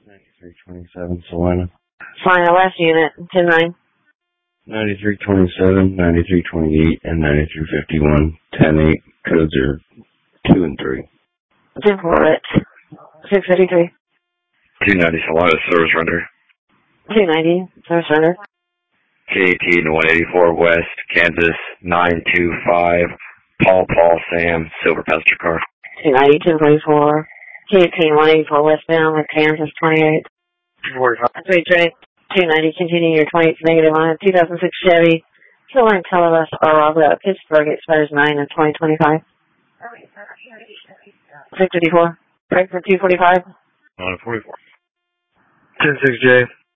9327 Salina. Salina, last unit, 10-9. 9327, 9328, and 9351. 10-8. Codes are 2 and 3. 10-4, Rich. 653. 290 Salina, service render. 290, service render. KAT 184 West, Kansas 925. Paul Sam, silver passenger car. 290, 1044. KAT 184 westbound with Kansas 28. 3 290, continue your 28 negative on a 2006 Chevy. Silver and color less Aurora, Pittsburgh, expires 9 of 2025. 654. Break for 245. On 44. 106J.